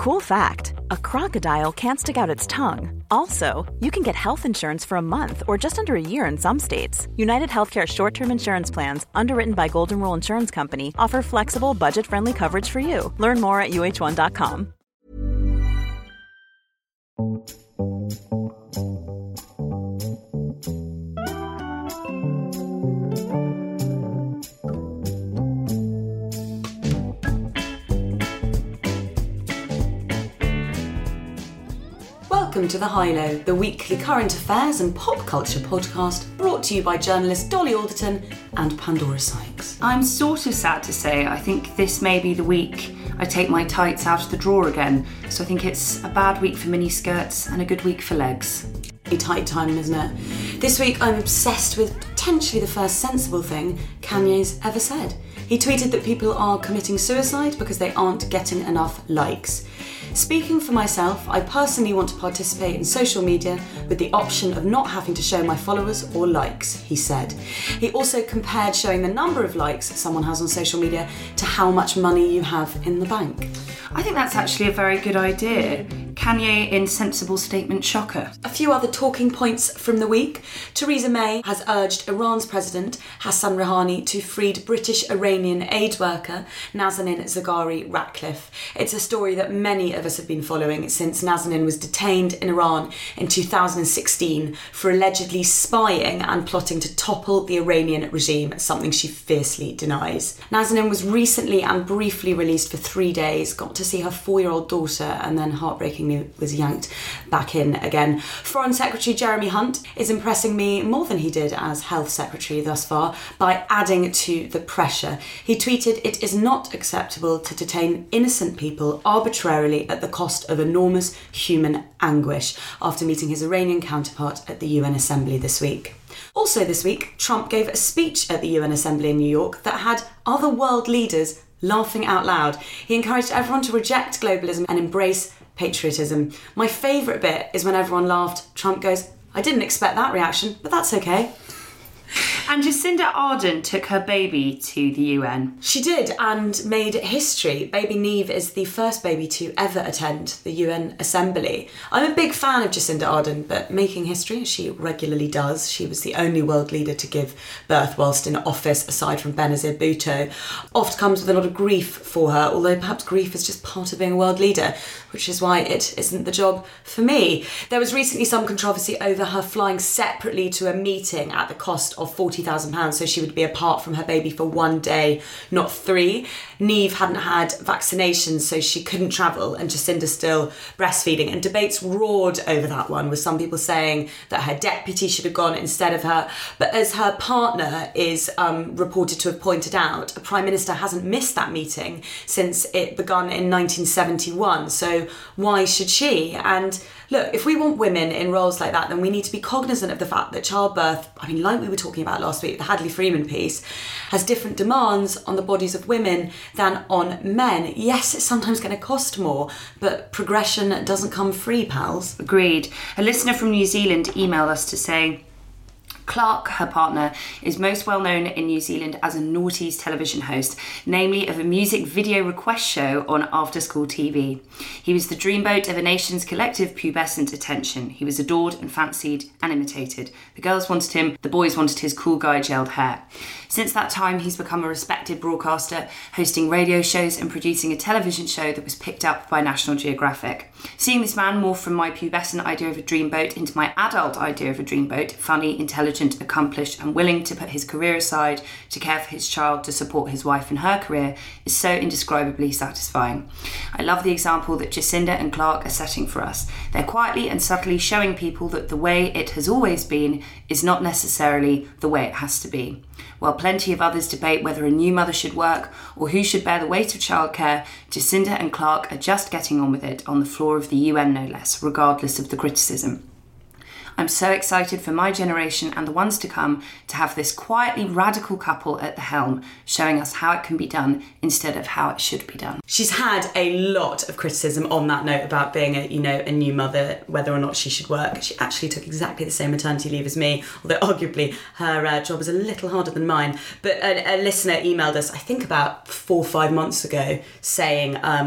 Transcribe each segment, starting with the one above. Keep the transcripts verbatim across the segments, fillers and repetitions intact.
Cool fact, a crocodile can't stick out its tongue. Also, you can get health insurance for a month or just under a year in some states. United Healthcare short-term insurance plans, underwritten by Golden Rule Insurance Company, offer flexible, budget-friendly coverage for you. Learn more at U H one dot com. Welcome to The High Low, the weekly current affairs and pop culture podcast brought to you by journalist Dolly Alderton and Pandora Sykes. I'm sort of sad to say I think this may be the week I take my tights out of the drawer again, so I think it's a bad week for mini skirts and a good week for legs. A tight time, isn't it? This week I'm obsessed with potentially the first sensible thing Kanye's ever said. He tweeted that people are committing suicide because they aren't getting enough likes. Speaking for myself, I personally want to participate in social media with the option of not having to show my followers or likes, he said. He also compared showing the number of likes someone has on social media to how much money you have in the bank. I think that's actually a very good idea. Kanye in sensible statement shocker. A few other talking points from the week. Theresa May has urged Iran's president Hassan Rouhani to free British Iranian aid worker Nazanin Zaghari Ratcliffe. It's a story that many of us have been following since Nazanin was detained in Iran in two thousand sixteen for allegedly spying and plotting to topple the Iranian regime, something she fiercely denies. Nazanin was recently and briefly released for three days, got to see her four-year-old daughter, and then heartbreakingly was yanked back in again. Foreign Secretary Jeremy Hunt is impressing me more than he did as Health Secretary thus far by adding to the pressure. He tweeted, "It is not acceptable to detain innocent people arbitrarily at the cost of enormous human anguish," after meeting his Iranian counterpart at the U N Assembly this week. Also this week, Trump gave a speech at the U N Assembly in New York that had other world leaders laughing out loud. He encouraged everyone to reject globalism and embrace patriotism. My favourite bit is when everyone laughed. Trump goes, "I didn't expect that reaction, but that's okay." And Jacinda Ardern took her baby to the U N. She did, and made history. Baby Neve is the first baby to ever attend the U N Assembly. I'm a big fan of Jacinda Ardern, but making history, as she regularly does. She was the only world leader to give birth whilst in office, aside from Benazir Bhutto. Oft comes with a lot of grief for her, although perhaps grief is just part of being a world leader, which is why it isn't the job for me. There was recently some controversy over her flying separately to a meeting at the cost of forty thousand pounds, so she would be apart from her baby for one day, not three. Neve hadn't had vaccinations, so she couldn't travel, and Jacinda's still breastfeeding. And debates roared over that one, with some people saying that her deputy should have gone instead of her. But as her partner is um, reported to have pointed out, a Prime Minister hasn't missed that meeting since it begun in nineteen seventy-one, so why should she? And look, if we want women in roles like that, then we need to be cognizant of the fact that childbirth, I mean, like we were talking about last week, the Hadley Freeman piece, has different demands on the bodies of women than on men. Yes, it's sometimes going to cost more, but progression doesn't come free, pals. Agreed. A listener from New Zealand emailed us to say, Clark, her partner, is most well known in New Zealand as a noughties television host, namely of a music video request show on after-school T V. He was the dreamboat of a nation's collective pubescent attention. He was adored and fancied and imitated. The girls wanted him, the boys wanted his cool guy gelled hair. Since that time, he's become a respected broadcaster, hosting radio shows and producing a television show that was picked up by National Geographic. Seeing this man morph from my pubescent idea of a dreamboat into my adult idea of a dreamboat, funny, intelligent, accomplished, and willing to put his career aside to care for his child, to support his wife in her career, is so indescribably satisfying. I love the example that Jacinda and Clark are setting for us. They're quietly and subtly showing people that the way it has always been is not necessarily the way it has to be. While plenty of others debate whether a new mother should work or who should bear the weight of childcare, Jacinda and Clark are just getting on with it on the floor of the U N no less, regardless of the criticism. I'm so excited for my generation and the ones to come to have this quietly radical couple at the helm, showing us how it can be done instead of how it should be done. She's had a lot of criticism on that note about being a, you know, a new mother, whether or not she should work. She actually took exactly the same maternity leave as me, although arguably her uh, job is a little harder than mine. But a, a listener emailed us, I think about four or five months ago, saying, um,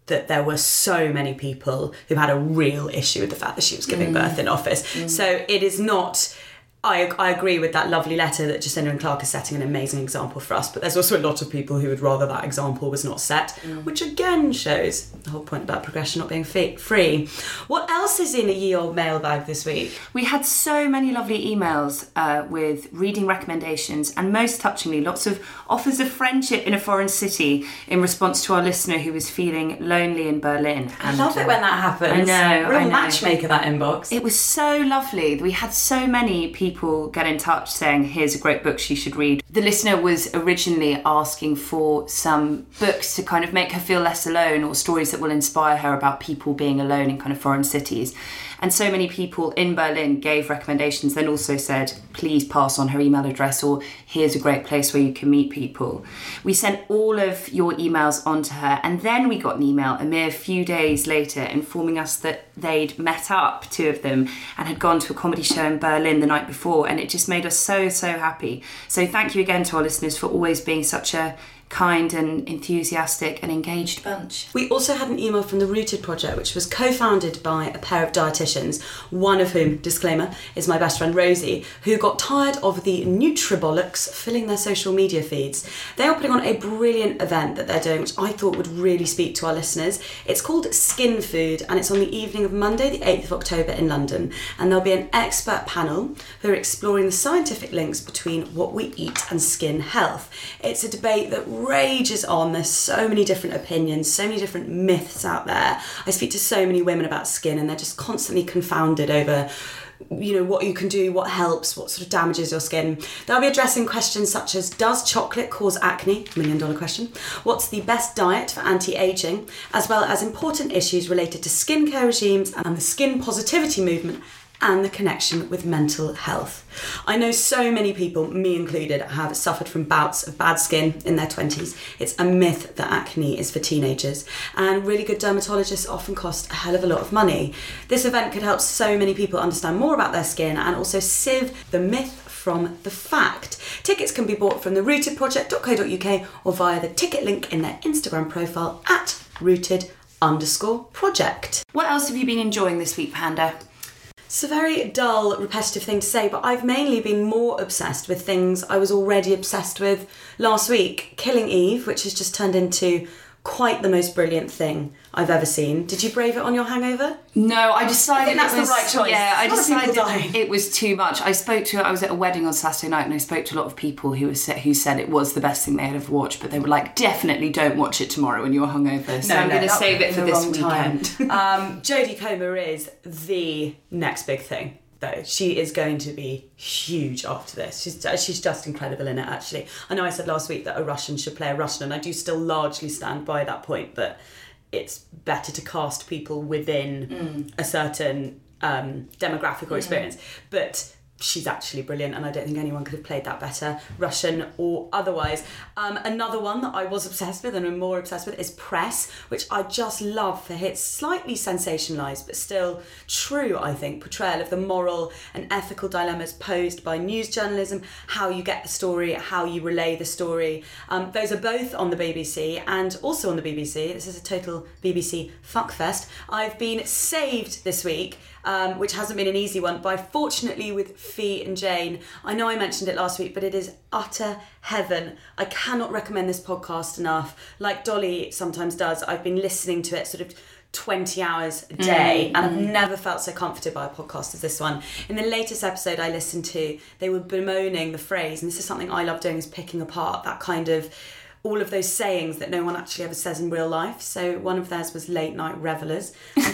that there were so many people who had a real issue with the fact that she was giving mm. birth in office. Mm. So it is not... I, I agree with that lovely letter that Jacinda and Clark are setting an amazing example for us, but there's also a lot of people who would rather that example was not set, mm. which again shows the whole point about progression not being free. What else is in a ye old mailbag this week? We had so many lovely emails uh, with reading recommendations and most touchingly lots of offers of friendship in a foreign city in response to our listener who was feeling lonely in Berlin. And, I love it when that happens. I know. Real I know. matchmaker, that inbox. It was so lovely. We had so many people People get in touch saying here's a great book she should read. The listener was originally asking for some books to kind of make her feel less alone, or stories that will inspire her about people being alone in kind of foreign cities. And so many people in Berlin gave recommendations, then also said, please pass on her email address, or here's a great place where you can meet people. We sent all of your emails on to her, and then we got an email a mere few days later informing us that they'd met up, two of them, and had gone to a comedy show in Berlin the night before, and it just made us so, so happy. So thank you again to our listeners for always being such a kind and enthusiastic and engaged bunch. We also had an email from the Rooted Project, which was co-founded by a pair of dietitians, one of whom, disclaimer, is my best friend Rosie, who got tired of the Nutribolics filling their social media feeds. They are putting on a brilliant event that they're doing, which I thought would really speak to our listeners. It's called Skin Food, and it's on the evening of Monday the eighth of October in London, and there'll be an expert panel who are exploring the scientific links between what we eat and skin health. It's a debate that rages on. There's so many different opinions, so many different myths out there. I speak to so many women about skin and they're just constantly confounded over, you know, what you can do, what helps, what sort of damages your skin. They'll be addressing questions such as, does chocolate cause acne? Million dollar question. What's the best diet for anti-aging? As well as important issues related to skincare regimes and the skin positivity movement and the connection with mental health. I know so many people, me included, have suffered from bouts of bad skin in their twenties. It's a myth that acne is for teenagers, and really good dermatologists often cost a hell of a lot of money. This event could help so many people understand more about their skin and also sieve the myth from the fact. Tickets can be bought from the rooted project dot co dot uk or via the ticket link in their Instagram profile at rooted underscore project. What else have you been enjoying this week, Panda? It's a very dull, repetitive thing to say, but I've mainly been more obsessed with things I was already obsessed with last week. Killing Eve, which has just turned into quite the most brilliant thing I've ever seen. Did you brave it on your hangover? No, I decided I think that's it was, the right choice. Yeah, I A lot of people decided die. it was too much. I spoke to, I was at a wedding on Saturday night and I spoke to a lot of people who, was, who said it was the best thing they had ever watched, but they were like, definitely don't watch it tomorrow when you're hungover. So No, I'm no, going to that save would it be for the this wrong time. weekend. um, Jodie Comer is the next big thing, though. She is going to be huge after this. She's she's just incredible in it, actually. I know I said last week that a Russian should play a Russian, and I do still largely stand by that point, that it's better to cast people within mm. a certain um, demographic or experience. Mm. But she's actually brilliant, and I don't think anyone could have played that better, Russian or otherwise. Um, another one that I was obsessed with and am more obsessed with is Press, which I just love for its slightly sensationalised but still true, I think, portrayal of the moral and ethical dilemmas posed by news journalism, how you get the story, how you relay the story. Um, those are both on the B B C and also on the B B C. This is a total B B C fuckfest. I've been saved this week, Um, which hasn't been an easy one, by Fortunately with Fee and Jane. I know I mentioned it last week, but it is utter heaven. I cannot recommend this podcast enough. Like Dolly sometimes does, I've been listening to it sort of twenty hours a day, mm, and I've mm. never felt so comforted by a podcast as this one. In the latest episode I listened to, they were bemoaning the phrase, and this is something I love doing, is picking apart that kind of all of those sayings that no one actually ever says in real life. So one of theirs was late night revelers. And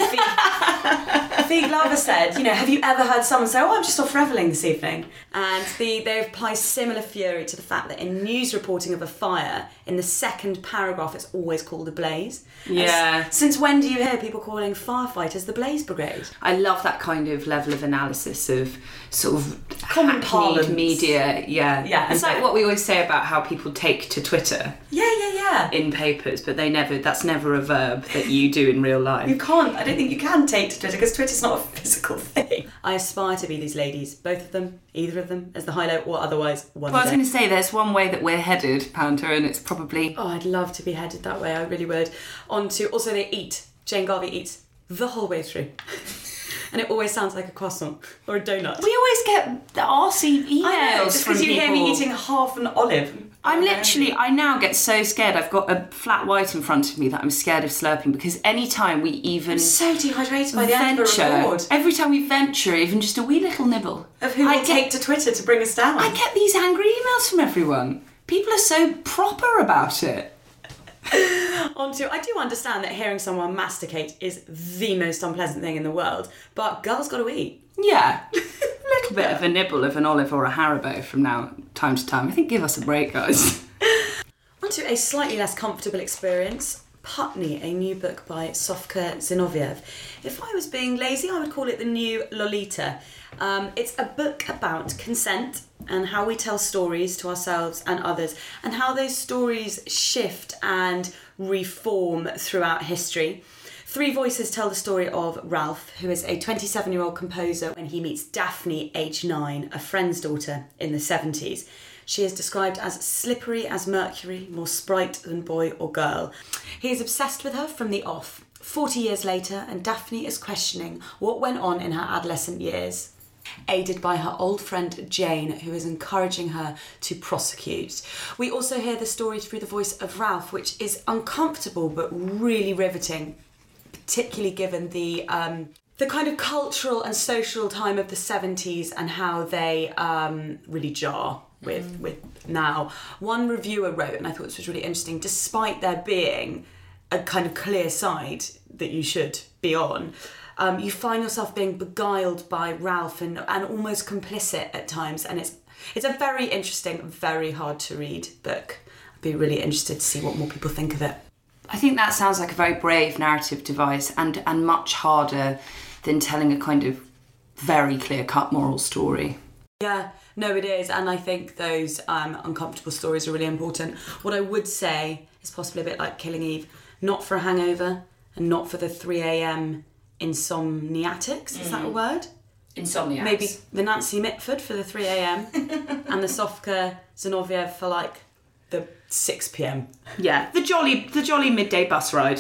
Fee, Fee Glover said, you know, have you ever heard someone say, oh, I'm just off revelling this evening? And the, they apply similar fury to the fact that in news reporting of a fire, in the second paragraph, it's always called a blaze. Yeah. As, since when do you hear people calling firefighters the Blaze Brigade? I love that kind of level of analysis of sort of common hackneyed parlance media. Yeah, Yeah, it's like what we always say about how people take to Twitter. Yeah, yeah, yeah. in papers, but they never. That's never a verb that you do in real life. You can't. I don't think you can take to Twitter because Twitter's not a physical thing. I aspire to be these ladies, both of them, either of them, as the highlight, or otherwise one Well, I was day. going to say there's one way that we're headed, Panta, and it's probably. Oh, I'd love to be headed that way. I really would. On to also they eat. Jane Garvey eats the whole way through. And it always sounds like a croissant or a donut. We always get the arsey emails I know, just from because you people. hear me eating half an olive. I'm literally, I now get so scared. I've got a flat white in front of me that I'm scared of slurping because any time we even I'm so dehydrated by the end of the venture, record. every time we venture, even just a wee little nibble Of who I will get, take to Twitter to bring us down. I get these angry emails from everyone. People are so proper about it. Onto, I do understand that hearing someone masticate is the most unpleasant thing in the world, but girls got to eat. Yeah, a little bit of a nibble of an olive or a Haribo from now time to time. I think give us a break, guys. Onto a slightly less comfortable experience. Putney, a new book by Sofka Zinoviev. If I was being lazy, I would call it the new Lolita. Um, it's a book about consent and how we tell stories to ourselves and others, and how those stories shift and reform throughout history. Three voices tell the story of Ralph, who is a twenty-seven-year-old composer when he meets Daphne, age nine, a friend's daughter, in the seventies. She is described as slippery as Mercury, more sprite than boy or girl. He is obsessed with her from the off. Forty years later, and Daphne is questioning what went on in her adolescent years. Aided by her old friend Jane, who is encouraging her to prosecute. We also hear the story through the voice of Ralph, which is uncomfortable but really riveting, particularly given the um, the kind of cultural and social time of the seventies and how they um, really jar with, mm. with now. One reviewer wrote, and I thought this was really interesting, despite there being a kind of clear side that you should be on, Um, you find yourself being beguiled by Ralph and, and almost complicit at times, and it's it's a very interesting, very hard to read book. I'd be really interested to see what more people think of it. I think that sounds like a very brave narrative device and, and much harder than telling a kind of very clear-cut moral story. Yeah, no, it is, and I think those um, uncomfortable stories are really important. What I would say is possibly a bit like Killing Eve, not for a hangover and not for the three a.m. insomniatics, is mm. that a word? Insomniacs. Maybe the Nancy Mitford for the three a.m. and the Sofka Zinoviev for like the six p.m. Yeah, the jolly the jolly midday bus ride.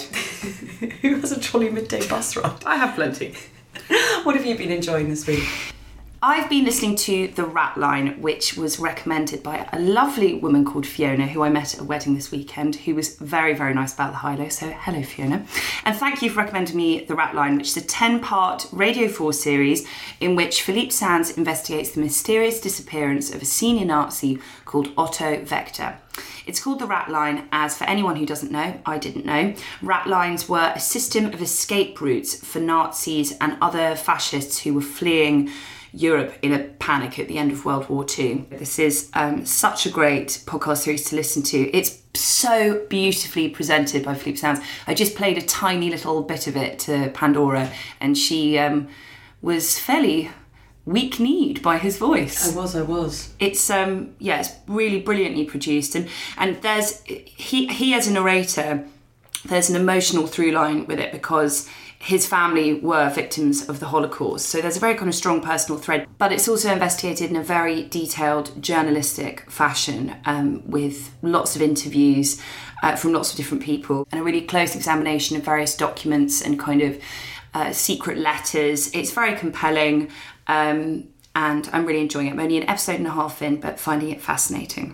Who has a jolly midday bus ride? I have plenty. What have you been enjoying this week? I've been listening to The Rat Line, which was recommended by a lovely woman called Fiona, who I met at a wedding this weekend, who was very, very nice about the high-low. So hello, Fiona. And thank you for recommending me The Rat Line, which is a ten-part Radio four series in which Philippe Sands investigates the mysterious disappearance of a senior Nazi called Otto Vector. It's called The Rat Line as, for anyone who doesn't know, I didn't know, rat lines were a system of escape routes for Nazis and other fascists who were fleeing Europe in a panic at the end of World War Two. This is um, such a great podcast series to listen to. It's so beautifully presented by Philippe Sands. I just played a tiny little bit of it to Pandora, and she um, was fairly weak-kneed by his voice. I was, I was. It's um, yeah, it's really brilliantly produced, and and there's he he as a narrator, there's an emotional through line with it because his family were victims of the Holocaust. So there's a very kind of strong personal thread, but it's also investigated in a very detailed journalistic fashion um, with lots of interviews uh, from lots of different people and a really close examination of various documents and kind of uh, secret letters. It's very compelling um, and I'm really enjoying it. I'm only an episode and a half in, but finding it fascinating.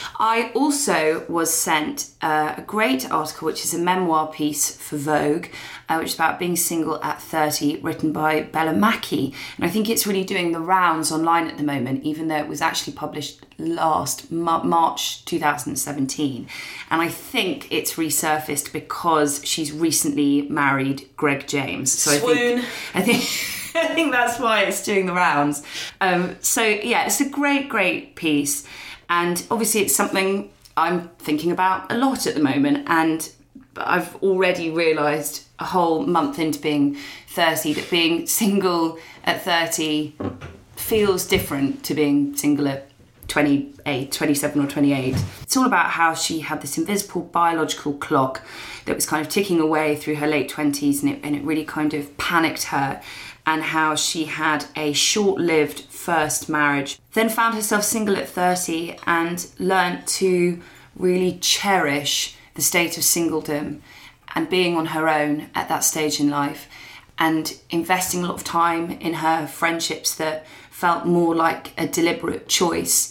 I also was sent uh, a great article, which is a memoir piece for Vogue, uh, which is about being single at thirty, written by Bella Mackie. And I think it's really doing the rounds online at the moment, even though it was actually published last Ma- March two thousand seventeen. And I think it's resurfaced because she's recently married Greg James. So Swoon. I think... I think I think that's why it's doing the rounds. Um, so yeah, it's a great, great piece. And obviously it's something I'm thinking about a lot at the moment. And I've already realised a whole month into being thirty that being single at thirty feels different to being single at twenty-eight, twenty-seven or twenty-eight. It's all about how she had this invisible biological clock that was kind of ticking away through her late twenties, and it, and it really kind of panicked her, and how she had a short-lived first marriage, then found herself single at thirty and learnt to really cherish the state of singledom and being on her own at that stage in life, and investing a lot of time in her friendships that felt more like a deliberate choice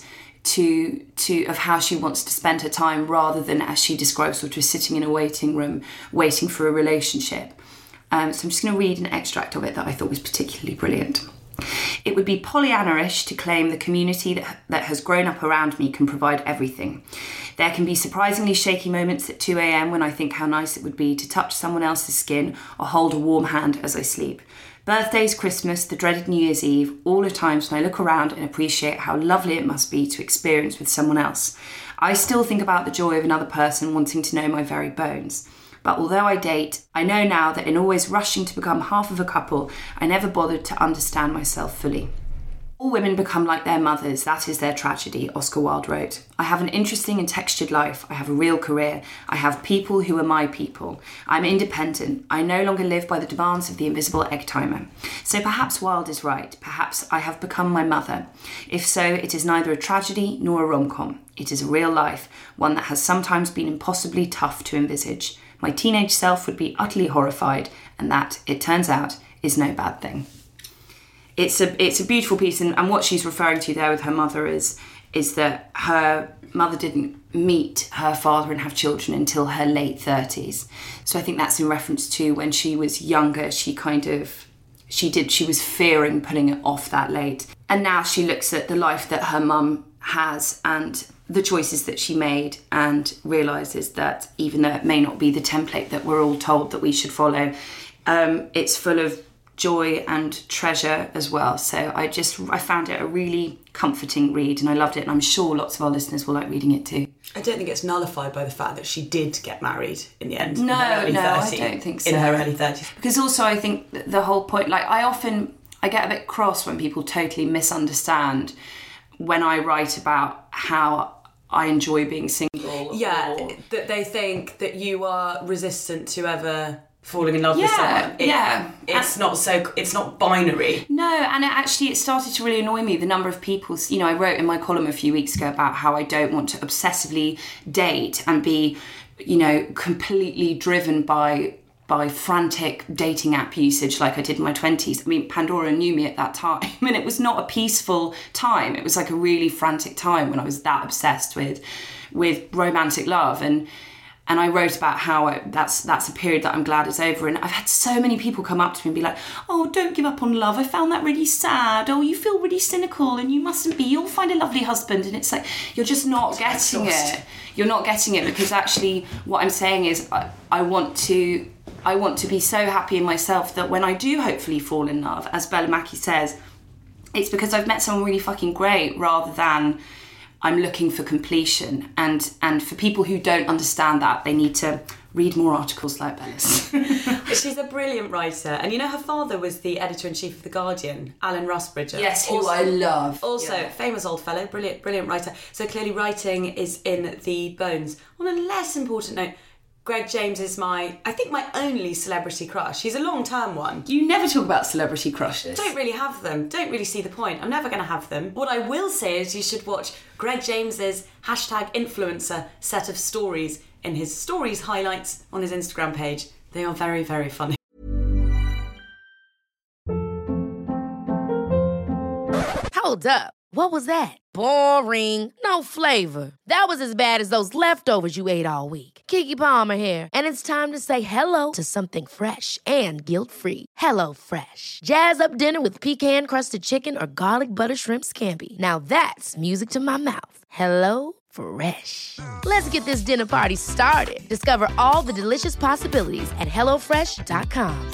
to to of how she wants to spend her time, rather than, as she describes, sort of sitting in a waiting room waiting for a relationship. Um, so I'm just going to read an extract of it that I thought was particularly brilliant. It would be Pollyanna-ish to claim the community that, that has grown up around me can provide everything. There can be surprisingly shaky moments at two a.m. when I think how nice it would be to touch someone else's skin or hold a warm hand as I sleep. Birthdays, Christmas, the dreaded New Year's Eve, all are times when I look around and appreciate how lovely it must be to experience with someone else. I still think about the joy of another person wanting to know my very bones. But although I date, I know now that in always rushing to become half of a couple, I never bothered to understand myself fully. All women become like their mothers, that is their tragedy, Oscar Wilde wrote. I have an interesting and textured life. I have a real career. I have people who are my people. I'm independent. I no longer live by the demands of the invisible egg timer. So perhaps Wilde is right. Perhaps I have become my mother. If so, it is neither a tragedy nor a rom-com. It is a real life, one that has sometimes been impossibly tough to envisage. My teenage self would be utterly horrified, and that, it turns out, is no bad thing. It's a it's a beautiful piece, and, and what she's referring to there with her mother is is that her mother didn't meet her father and have children until her late thirties. So I think that's in reference to when she was younger, she kind of she did she was fearing putting it off that late. And now she looks at the life that her mum has and the choices that she made, and realises that even though it may not be the template that we're all told that we should follow, um, it's full of joy and treasure as well. So I just I found it a really comforting read, and I loved it, and I'm sure lots of our listeners will like reading it too. I don't think it's nullified by the fact that she did get married in the end. No, in her early no, thirties, I don't think so. In her early thirties. Because also I think that the whole point, like I often, I get a bit cross when people totally misunderstand when I write about how I enjoy being single. Yeah, or... that they think that you are resistant to ever falling in love yeah, with someone. It, yeah. It's and, not so, it's not binary. No, and it actually, it started to really annoy me, the number of people, you know, I wrote in my column a few weeks ago about how I don't want to obsessively date and be, you know, completely driven by by frantic dating app usage like I did in my twenties. I mean, Pandora knew me at that time, and it was not a peaceful time. It was like a really frantic time when I was that obsessed with with romantic love. And And I wrote about how it, that's that's a period that I'm glad is over. And I've had so many people come up to me and be like, oh, don't give up on love. I found that really sad. Oh, you feel really cynical and you mustn't be. You'll find a lovely husband. And it's like, you're just not getting it. You're not getting it, because actually what I'm saying is I, I want to I want to be so happy in myself that when I do hopefully fall in love, as Bella Mackie says, it's because I've met someone really fucking great, rather than I'm looking for completion. And and for people who don't understand that, they need to read more articles like Bella's. She's a brilliant writer. And you know, her father was the editor-in-chief of The Guardian, Alan Rusbridger. Yes, who also, I love. Also, yeah. famous old fellow, brilliant, brilliant writer. So clearly writing is in the bones. On a less important note, Greg James is my, I think, my only celebrity crush. He's a long-term one. You never talk about celebrity crushes. Don't really have them. Don't really see the point. I'm never going to have them. What I will say is you should watch Greg James's hashtag influencer set of stories in his stories highlights on his Instagram page. They are very, very funny. Hold up. What was that? Boring. No flavor. That was as bad as those leftovers you ate all week. Keke Palmer here. And it's time to say hello to something fresh and guilt-free. Hello Fresh. Jazz up dinner with pecan-crusted chicken or garlic butter shrimp scampi. Now that's music to my mouth. Hello Fresh. Let's get this dinner party started. Discover all the delicious possibilities at hello fresh dot com.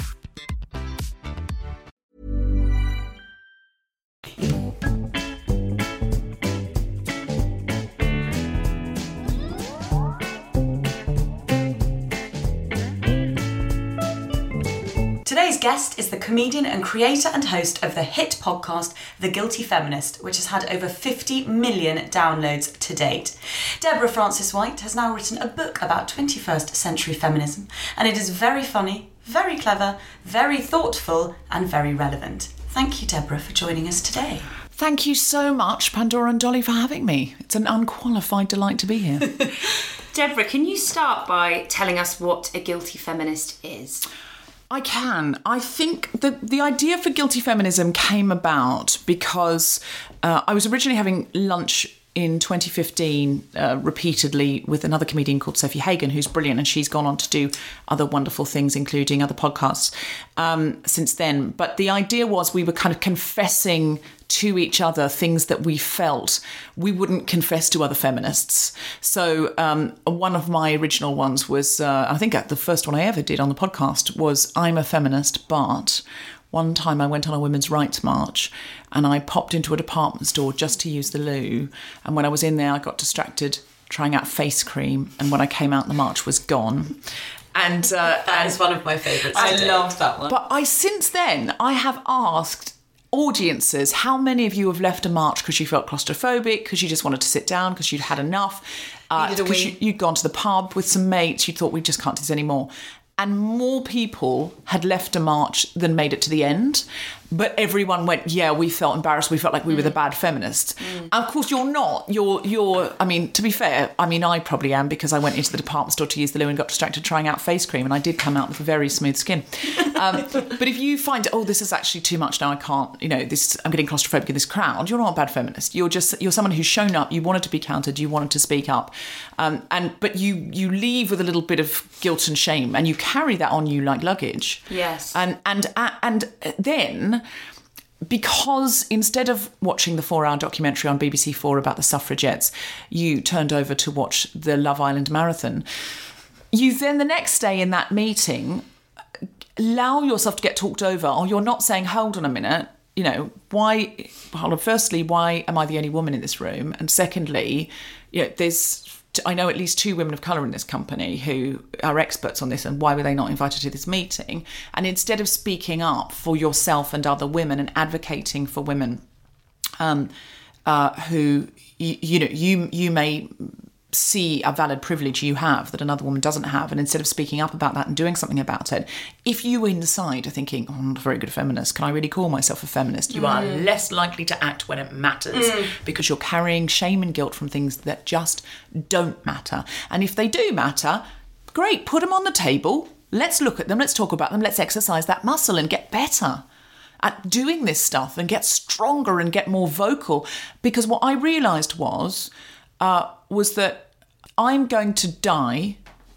Today's guest is the comedian and creator and host of the hit podcast The Guilty Feminist, which has had over fifty million downloads to date. Deborah Frances-White has now written a book about twenty-first century feminism, and it is very funny, very clever, very thoughtful, and very relevant. Thank you, Deborah, for joining us today. Thank you so much, Pandora and Dolly, for having me. It's an unqualified delight to be here. Deborah, can you start by telling us what a guilty feminist is? I can. I think the, the idea for guilty feminism came about because uh, I was originally having lunch in twenty fifteen uh, repeatedly with another comedian called Sophie Hagen, who's brilliant, and she's gone on to do other wonderful things, including other podcasts um, since then. But the idea was we were kind of confessing to each other things that we felt we wouldn't confess to other feminists. So um, one of my original ones was, uh, I think the first one I ever did on the podcast was, I'm a feminist, but one time I went on a women's rights march and I popped into a department store just to use the loo. And when I was in there, I got distracted trying out face cream. And when I came out, the march was gone. And uh, that is one of my favourites. I love that one. But I, since then, I have asked audiences, how many of you have left a march because you felt claustrophobic, because you just wanted to sit down, because you'd had enough, uh, because you, you'd gone to the pub with some mates, you thought we just can't do this anymore. And more people had left a march than made it to the end. But everyone went, yeah, we felt embarrassed. We felt like we mm. were the bad feminists. Mm. And of course, you're not. You're, you're, I mean, to be fair, I mean, I probably am because I went into the department store to use the loo and got distracted trying out face cream. And I did come out with a very smooth skin. Um, but if you find, oh, this is actually too much now, I can't, you know, this, I'm getting claustrophobic in this crowd, you're not a bad feminist. You're just, you're someone who's shown up, you wanted to be counted, you wanted to speak up. Um, and, but you, you leave with a little bit of guilt and shame and you carry that on you like luggage. Yes. And, and, uh, and then, because instead of watching the four-hour documentary on B B C Four about the suffragettes, you turned over to watch the Love Island marathon, you then the next day in that meeting allow yourself to get talked over, or you're not saying, hold on a minute, you know, why, well, firstly, why am I the only woman in this room? And secondly, you know, there's, I know at least two women of colour in this company who are experts on this, and why were they not invited to this meeting? And instead of speaking up for yourself and other women and advocating for women um, uh, who, you, you know, you you may see a valid privilege you have that another woman doesn't have, and instead of speaking up about that and doing something about it, if you inside are thinking, oh, I'm not a very good feminist, can I really call myself a feminist? You mm. are less likely to act when it matters mm. because you're carrying shame and guilt from things that just don't matter. And if they do matter, great, put them on the table. Let's look at them. Let's talk about them. Let's exercise that muscle and get better at doing this stuff and get stronger and get more vocal. Because what I realised was, uh, was that I'm going to die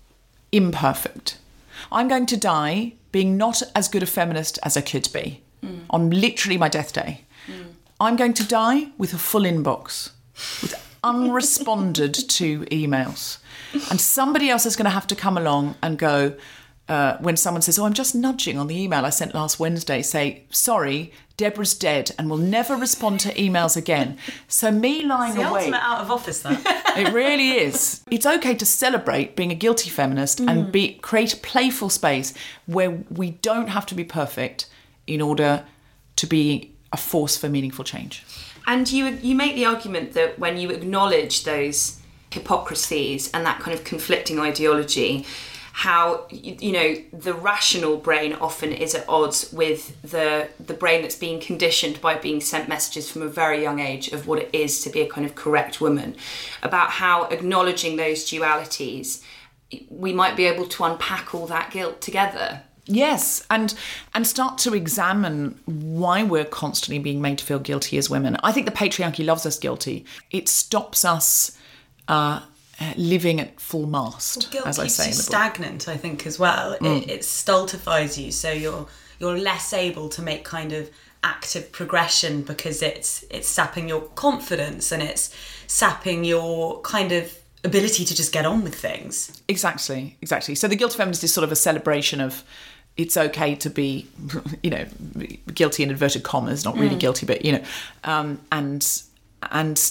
imperfect. I'm going to die being not as good a feminist as I could be mm. on literally my death day. Mm. I'm going to die with a full inbox, with unresponded to emails. And somebody else is going to have to come along and go, uh, when someone says, oh, I'm just nudging on the email I sent last Wednesday, say, sorry, Deborah's dead and will never respond to emails again. So me lying it's the awake. ultimate out of office, though. It really is. It's okay to celebrate being a guilty feminist mm. and be create a playful space where we don't have to be perfect in order to be a force for meaningful change. And you you make the argument that when you acknowledge those hypocrisies and that kind of conflicting ideology, how, you know, the rational brain often is at odds with the the brain that's being conditioned by being sent messages from a very young age of what it is to be a kind of correct woman, about how acknowledging those dualities, we might be able to unpack all that guilt together. Yes, and and start to examine why we're constantly being made to feel guilty as women. I think the patriarchy loves us guilty. It stops us uh, living at full mast, well, guilt as I say in the book. Stagnant, I think, as well. Mm. It, it stultifies you, so you're you're less able to make kind of active progression because it's it's sapping your confidence and it's sapping your kind of ability to just get on with things. Exactly, exactly. So the guilty feminist is sort of a celebration of it's okay to be, you know, guilty in inverted commas, not really mm. guilty, but, you know, um, and and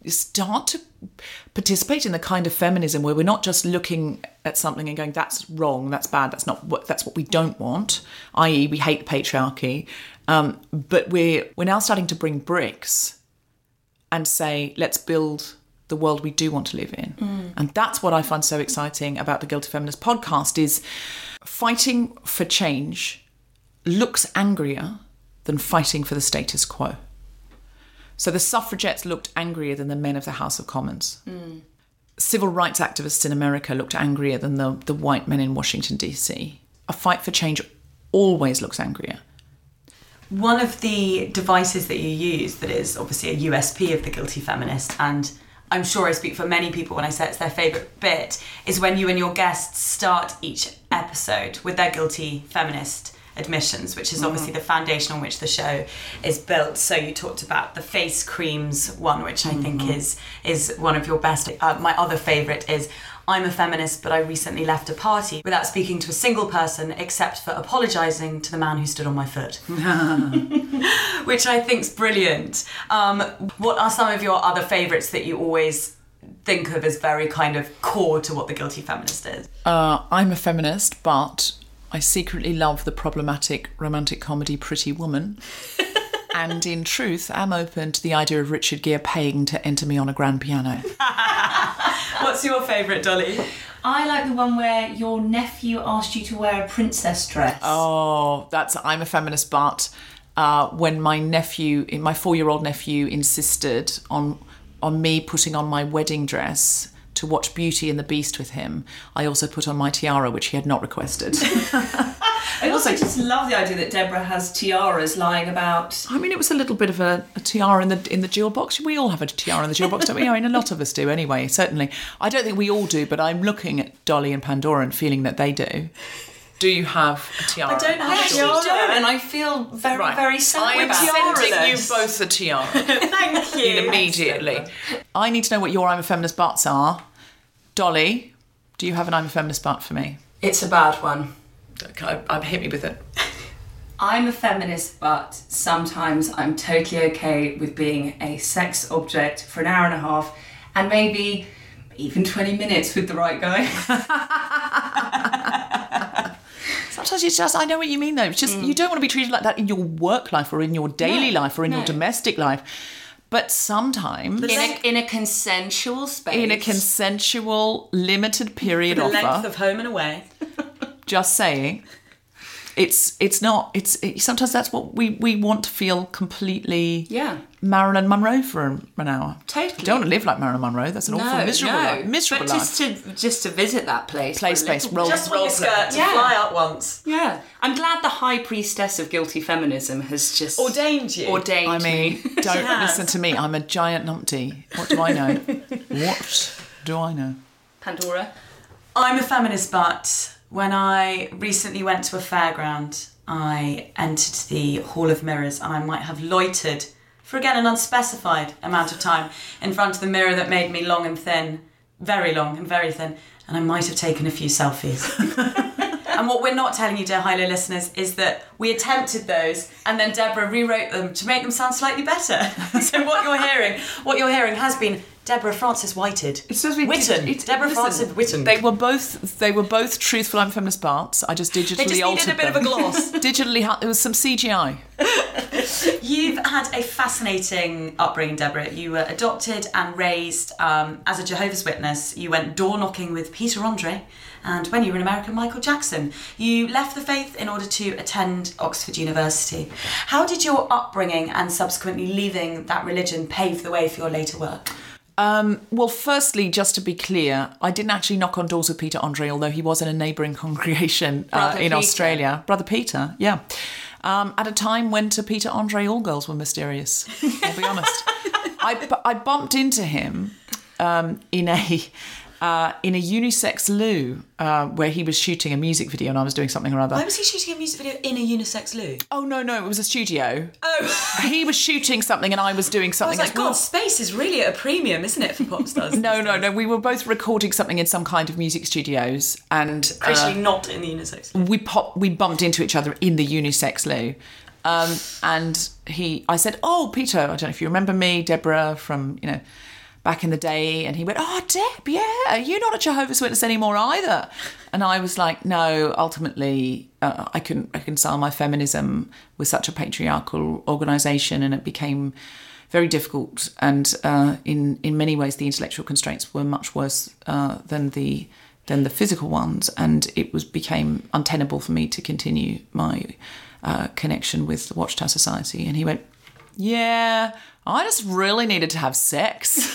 start to participate in the kind of feminism where we're not just looking at something and going, that's wrong, that's bad, that's not what that's what we don't want, that is we hate patriarchy, um, but we're we're now starting to bring bricks and say, let's build the world we do want to live in. Mm. And that's what I find so exciting about the Guilty Feminist podcast, is fighting for change looks angrier than fighting for the status quo. So the suffragettes looked angrier than the men of the House of Commons. Mm. Civil rights activists in America looked angrier than the, the white men in Washington, D C. A fight for change always looks angrier. One of the devices that you use that is obviously a U S P of the Guilty Feminist, and I'm sure I speak for many people when I say it's their favourite bit, is when you and your guests start each episode with their Guilty Feminist admissions, which is obviously mm. the foundation on which the show is built. So you talked about the face creams one, which I mm-hmm. think is is one of your best. Uh, my other favourite is, I'm a feminist, but I recently left a party without speaking to a single person except for apologising to the man who stood on my foot. Which I think's brilliant. Um, what are some of your other favourites that you always think of as very kind of core to what the Guilty Feminist is? Uh, I'm a feminist, but I secretly love the problematic romantic comedy Pretty Woman. And in truth, I'm open to the idea of Richard Gere paying to enter me on a grand piano. What's your favourite, Dolly? I like the one where your nephew asked you to wear a princess dress. Oh, that's I'm a feminist, but uh, when my nephew, my four-year-old nephew, insisted on on me putting on my wedding dress to watch Beauty and the Beast with him, I also put on my tiara, which he had not requested. I also just love the idea that Deborah has tiaras lying about. I mean, it was a little bit of a, a tiara in the in the jewel box. We all have a tiara in the jewel box, don't we? I mean, a lot of us do anyway, certainly. I don't think we all do, but I'm looking at Dolly and Pandora and feeling that they do. Do you have a tiara? I don't have I a tiara. actually don't, and I feel very, right. very sad I am about sending it. you both a tiara. Thank you. Immediately. I need to know what your I'm a feminist butts are. Dolly, do you have an I'm a feminist butt for me? It's a bad one. Okay, I, hit me with it. I'm a feminist, but sometimes I'm totally okay with being a sex object for an hour and a half and maybe even twenty minutes with the right guy. Sometimes it's just, I know what you mean though. It's just, mm. you don't want to be treated like that in your work life or in your daily no, life or in no. your domestic life. But sometimes... In a, in a consensual space. In a consensual, limited period the offer. The length of home and away. Just saying. It's it's not... It's it, sometimes that's what we, we want to feel completely... Yeah. Marilyn Monroe for an, an hour. Totally. You don't want to live like Marilyn Monroe. That's an no, awful, miserable no. life. Miserable but just life. to just to visit that place. Play space. Roll, just roll your skirt to yeah. fly up once. Yeah. I'm glad the high priestess of guilty feminism has just... Ordained you. Ordained I mean, me. don't listen to me. I'm a giant numpty. What do I know? What do I know? Pandora? I'm a feminist, but when I recently went to a fairground, I entered the Hall of Mirrors and I might have loitered for, again, an unspecified amount of time in front of the mirror that made me long and thin, very long and very thin, and I might have taken a few selfies. And what we're not telling you, dear Hilo listeners, is that we attempted those and then Deborah rewrote them to make them sound slightly better. So what you're hearing, what you're hearing has been Deborah Frances Whited. It's just been Whitten. It's, Deborah listen, Frances Whitten. They were both they were both truthful I'm feminist parts. I just digitally They just altered needed a bit them. of a gloss. Digitally, there was some C G I. You've had a fascinating upbringing, Deborah. You were adopted and raised um, as a Jehovah's Witness. You went door knocking with Peter Andre, and when you were in America, Michael Jackson. You left the faith in order to attend Oxford University. How did your upbringing and subsequently leaving that religion pave the way for your later work? Um, well, firstly, just to be clear, I didn't actually knock on doors with Peter Andre, although he was in a neighbouring congregation uh, in Peter. Australia. Brother Peter, yeah. Um, at a time when to Peter Andre all girls were mysterious, I'll be honest. I, I bumped into him um, in a... Uh, in a unisex loo uh, where he was shooting a music video and I was doing something or other. Why was he shooting a music video in a unisex loo? Oh, no, no, it was a studio. Oh. He was shooting something and I was doing I something. was like, God, space is really at a premium, isn't it, for pop stars? No, no, no. We were both recording something in some kind of music studios and... Actually, uh, not in the unisex loo. We pop, we bumped into each other in the unisex loo. Um, and he, I said, oh, Peter, I don't know if you remember me, Deborah from, you know... back in the day, and he went, oh, Deb, yeah, you're not a Jehovah's Witness anymore either. And I was like, no, ultimately, uh, I couldn't reconcile my feminism with such a patriarchal organisation, and it became very difficult. And uh, in in many ways, the intellectual constraints were much worse uh, than the than the physical ones, and it was became untenable for me to continue my uh, connection with the Watchtower Society. And he went, yeah, I just really needed to have sex.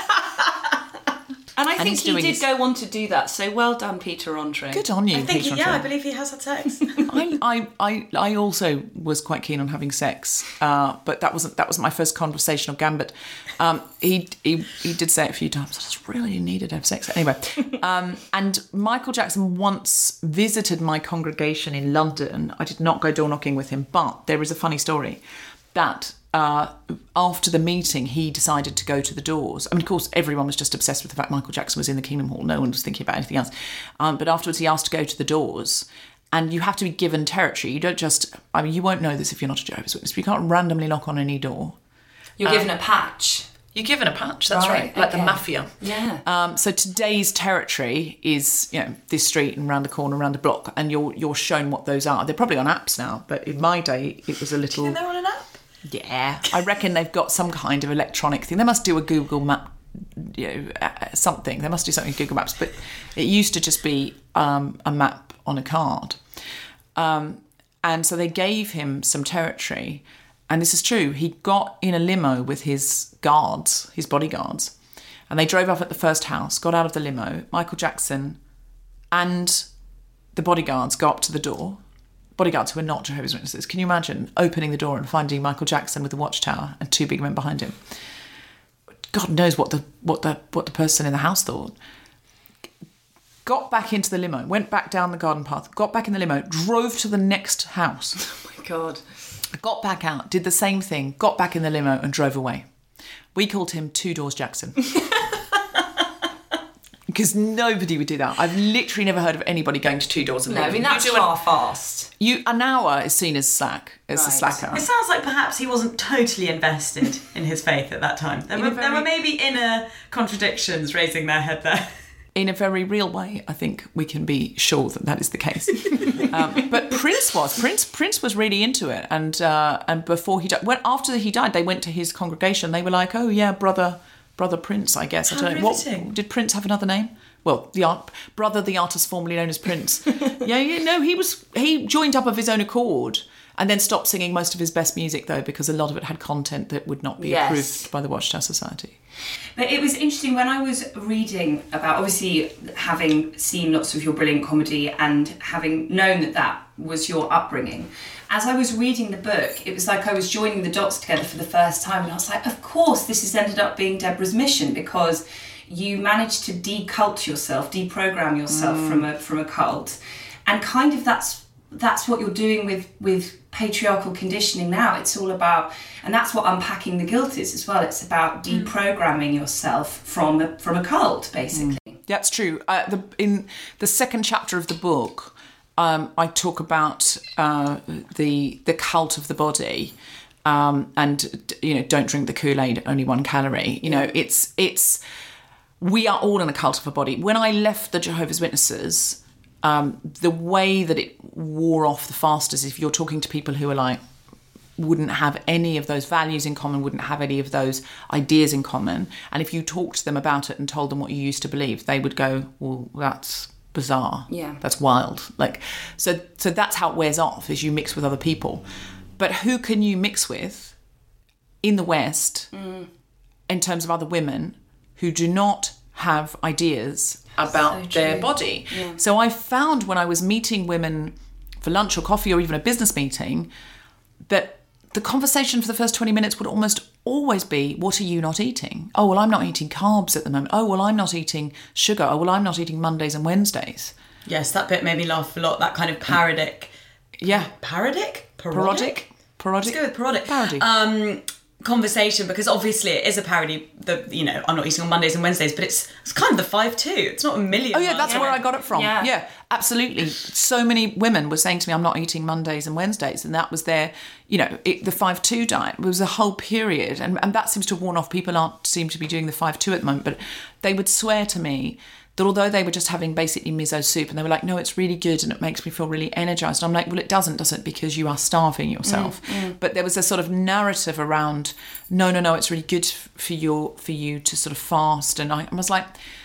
And I And think he's he doing did his- go on to do that. So well done, Peter Andre. Good on you, I think, Peter he, yeah, I Andre. believe he has had sex. I, I, I, I also was quite keen on having sex, uh, but that wasn't that wasn't my first conversational gambit. Um, he, he he did say it a few times. I just really needed to have sex anyway. Um, and Michael Jackson once visited my congregation in London. I did not go door knocking with him, but there is a funny story that. Uh, after the meeting, he decided to go to the Doors. I mean, of course, everyone was just obsessed with the fact Michael Jackson was in the Kingdom Hall. No one was thinking about anything else. Um, but afterwards, he asked to go to the Doors. And you have to be given territory. You don't just... I mean, you won't know this if you're not a Jehovah's Witness, but you can't randomly knock on any door. You're given a patch. You're given a patch, that's right. Right, Like okay. the mafia. Yeah. Um, so today's territory is, you know, this street and round the corner, around the block, and you're you're shown what those are. They're probably on apps now, but in my day, it was a little... And they're on an app. Yeah, I reckon they've got some kind of electronic thing. They must do a Google Map, you know, uh, something. They must do something with Google Maps. But it used to just be um, a map on a card. Um, and so they gave him some territory. And this is true. He got in a limo with his guards, his bodyguards. And they drove up at the first house, got out of the limo. Michael Jackson and the bodyguards go up to the door. Bodyguards who are not Jehovah's Witnesses. Can you imagine opening the door and finding Michael Jackson with the Watchtower and two big men behind him? God knows what the what the what the person in the house thought. Got back into the limo, went back down the garden path, got back in the limo, drove to the next house. Oh my God. Got back out, did the same thing, got back in the limo and drove away. We called him Two Doors Jackson. Because nobody would do that. I've literally never heard of anybody going to Two Doors and No, I leaving. mean, that's You do an- half-assed. You an hour is seen as slack, as a Right. slacker. It sounds like perhaps he wasn't totally invested in his faith at that time. There In were, a there were very- maybe inner contradictions raising their head there. In a very real way, I think we can be sure that that is the case. um, but Prince was Prince. Prince was really into it, and uh, and before he died, when after he died, they went to his congregation. They were like, "Oh yeah, brother, brother Prince, I guess." I How don't know. riveting. What did Prince have another name? Well, the art, brother, the artist formerly known as Prince. yeah, yeah, no, he was he joined up of his own accord. And then stopped singing most of his best music, though, because a lot of it had content that would not be Yes. approved by the Watchtower Society. But it was interesting when I was reading about, obviously, having seen lots of your brilliant comedy and having known that that was your upbringing. As I was reading the book, it was like I was joining the dots together for the first time, and I was like, of course, this has ended up being Deborah's mission, because you managed to decult yourself, deprogram yourself Mm. from a from a cult, and kind of that's that's what you're doing with with patriarchal conditioning now. It's all about, and that's what Unpacking the Guilt is as well. It's about deprogramming yourself from a, from a cult, basically. That's true. Uh, the, in the second chapter of the book, um, I talk about uh, the the cult of the body, um, and you know, don't drink the Kool-Aid, only one calorie. You know, it's it's we are all in a cult of a body. When I left the Jehovah's Witnesses, um, the way that it wore off the fastest, if you're talking to people who are like, wouldn't have any of those values in common, wouldn't have any of those ideas in common. And if you talked to them about it and told them what you used to believe, they would go, well, that's bizarre. Yeah. That's wild. Like, so, so that's how it wears off, is you mix with other people. But who can you mix with in the West mm. in terms of other women who do not have ideas about So their true. body? Yeah. So I found when I was meeting women for lunch or coffee or even a business meeting, that the conversation for the first twenty minutes would almost always be, what are you not eating? Oh, well, I'm not eating carbs at the moment. Oh, well, I'm not eating sugar. Oh, well, I'm not eating Mondays and Wednesdays. Yes, that bit made me laugh a lot. That kind of parodic. Yeah. Parodic? Parodic? Parodic? Let's go with parodic. Parody. Um, conversation, because obviously it is a parody. The you know, I'm not eating on Mondays and Wednesdays, but it's it's kind of the five two. It's not a million. Oh yeah, that's miles. where I got it from. Yeah. yeah, absolutely. So many women were saying to me, "I'm not eating Mondays and Wednesdays," and that was their, you know, it, the five two diet. It was a whole period, and and that seems to have worn off. People aren't seem to be doing the five two at the moment, but they would swear to me that although they were just having basically miso soup, and they were like, no, it's really good and it makes me feel really energised. I'm like, well, it doesn't, does it? Because you are starving yourself. Mm, mm. But there was a sort of narrative around, no, no, no, it's really good for you, for you to sort of fast. And I, I was like,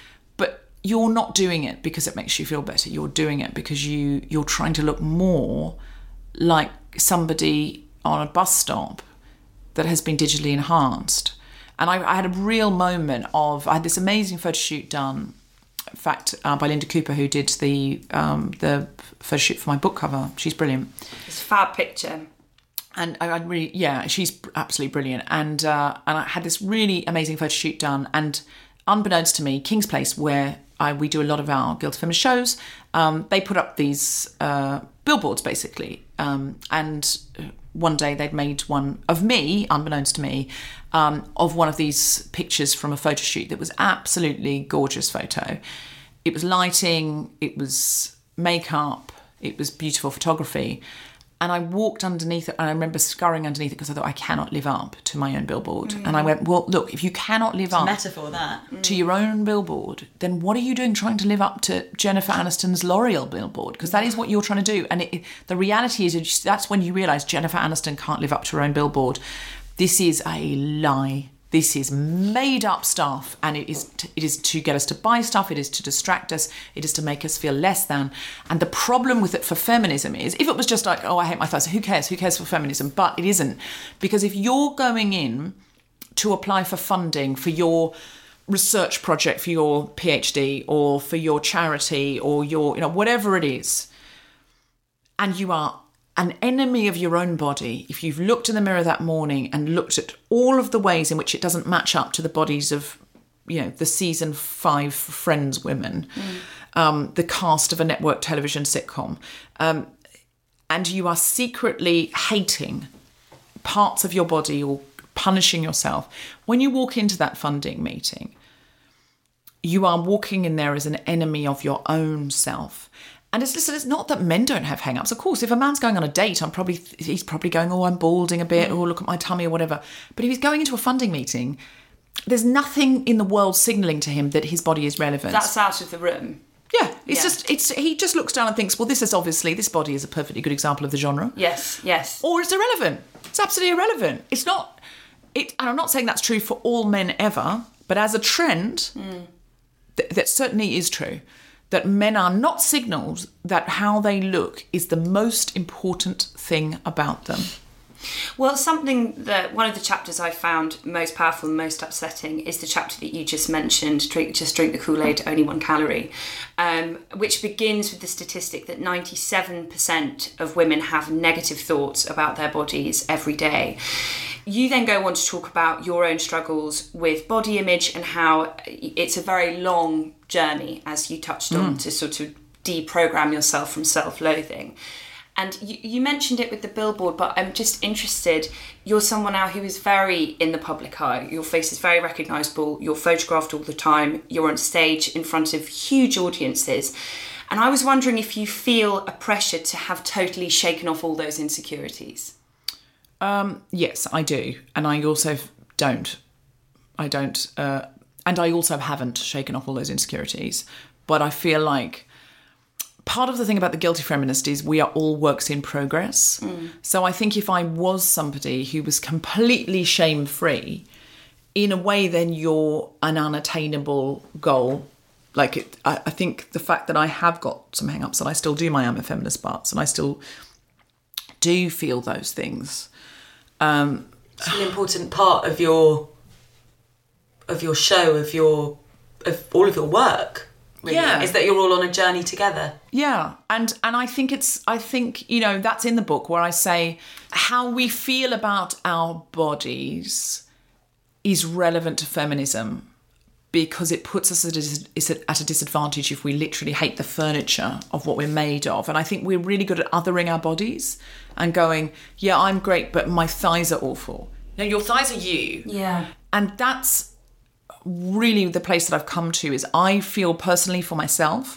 but you're not doing it because it makes you feel better. You're doing it because you, you're trying to look more like somebody on a bus stop that has been digitally enhanced. And I, I had a real moment of, I had this amazing photo shoot done, in fact, uh, by Linda Cooper, who did the um, the photo shoot for my book cover. She's brilliant. It's a fab picture. And I, I really, yeah, she's absolutely brilliant. And uh, and I had this really amazing photo shoot done. And unbeknownst to me, King's Place, where I, we do a lot of our Guilty Feminist shows, um, they put up these uh, billboards, basically. Um, and one day they'd made one of me, unbeknownst to me, um, of one of these pictures from a photo shoot that was absolutely gorgeous photo. It was lighting, it was makeup, it was beautiful photography. And I walked underneath it, and I remember scurrying underneath it because I thought, I cannot live up to my own billboard. Mm. And I went, well, look, if you cannot live it's up a metaphor, that. to your own billboard, then what are you doing trying to live up to Jennifer Aniston's L'Oreal billboard? Because that is what you're trying to do. And it, the reality is, that's when you realise Jennifer Aniston can't live up to her own billboard. This is a lie. This is made up stuff, and it is to, it is to get us to buy stuff, it is to distract us, it is to make us feel less than. And the problem with it for feminism is, if it was just like, oh, I hate my thighs, who cares? Who cares for feminism? But it isn't. Because if you're going in to apply for funding for your research project, for your PhD, or for your charity, or your, you know, whatever it is, and you are an enemy of your own body, if you've looked in the mirror that morning and looked at all of the ways in which it doesn't match up to the bodies of, you know, the season five Friends women, mm. um, the cast of a network television sitcom, um, and you are secretly hating parts of your body or punishing yourself, when you walk into that funding meeting, you are walking in there as an enemy of your own self. And it's, listen, it's not that men don't have hang-ups. Of course, if a man's going on a date, I'm probably he's probably going, oh, I'm balding a bit, mm. oh, look at my tummy or whatever. But if he's going into a funding meeting, there's nothing in the world signalling to him that his body is relevant. That's out of the room. Yeah, it's yeah. just, it's he just looks down and thinks, well, this is obviously, this body is a perfectly good example of the genre. Yes, yes. Or it's irrelevant. It's absolutely irrelevant. It's not, it, and I'm not saying that's true for all men ever, but as a trend, mm. th- that certainly is true. That men are not signalled that how they look is the most important thing about them. Well, something that one of the chapters I found most powerful and most upsetting is the chapter that you just mentioned, drink, just drink the Kool-Aid, only one calorie, um, which begins with the statistic that ninety-seven percent of women have negative thoughts about their bodies every day. You then go on to talk about your own struggles with body image and how it's a very long journey, as you touched on, mm. to sort of deprogram yourself from self-loathing. And you, you mentioned it with the billboard, but I'm just interested, you're someone now who is very in the public eye. Your face is very recognisable, you're photographed all the time, you're on stage in front of huge audiences. And I was wondering if you feel a pressure to have totally shaken off all those insecurities. Um, yes, I do. And I also don't. I don't. Uh, and I also haven't shaken off all those insecurities. But I feel like part of the thing about the Guilty Feminist is we are all works in progress. Mm. So I think if I was somebody who was completely shame-free, in a way, then you're an unattainable goal. Like, it, I, I think the fact that I have got some hang-ups and I still do my I'm a feminist parts and I still do feel those things. Um, it's an important part of your of your show, of your of all of your work. Really, yeah, is that you're all on a journey together. Yeah, and and I think it's I think you know that's in the book where I say how we feel about our bodies is relevant to feminism because it puts us at a, at a disadvantage if we literally hate the furniture of what we're made of. And I think we're really good at othering our bodies and going, yeah, I'm great, but my thighs are awful. No, your thighs are you. Yeah. And that's really the place that I've come to is I feel personally for myself,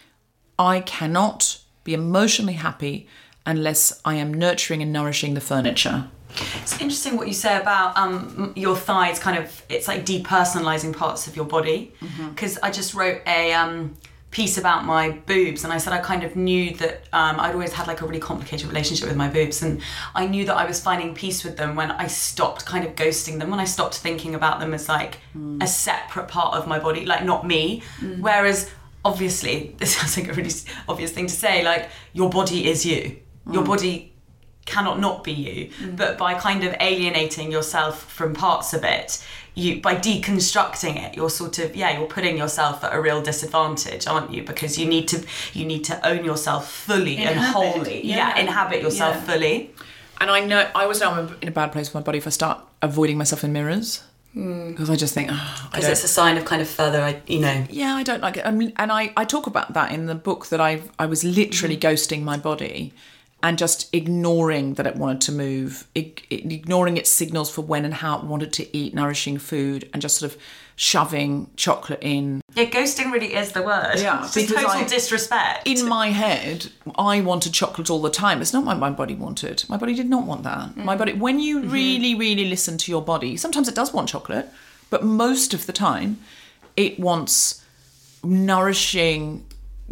I cannot be emotionally happy unless I am nurturing and nourishing the furniture. It's interesting what you say about um, your thighs kind of, it's like depersonalising parts of your body. Because mm-hmm. I just wrote a um, piece about my boobs and I said I kind of knew that um, I'd always had like a really complicated relationship with my boobs, and I knew that I was finding peace with them when I stopped kind of ghosting them, when I stopped thinking about them as like mm. a separate part of my body, like not me. Mm. Whereas obviously, this sounds like a really obvious thing to say, like your body is you. Your mm. body cannot not be you, mm. but by kind of alienating yourself from parts of it, you by deconstructing it, you're sort of yeah you're putting yourself at a real disadvantage, aren't you? Because you need to you need to own yourself fully inhabit. and wholly yeah. yeah inhabit yourself yeah. fully. And I know I always know I'm in a bad place with my body if I start avoiding myself in mirrors, because mm. I just think because oh, it's a sign of kind of further you know yeah I don't like it. I mean, and I I talk about that in the book, that I I was literally mm. ghosting my body and just ignoring that it wanted to move, ignoring its signals for when and how it wanted to eat nourishing food, and just sort of shoving chocolate in. Yeah, ghosting really is the word. Yeah, because total I, disrespect. In my head, I wanted chocolate all the time. It's not what my body wanted. My body did not want that. Mm. My body, when you mm-hmm. really, really listen to your body, sometimes it does want chocolate, but most of the time, it wants nourishing,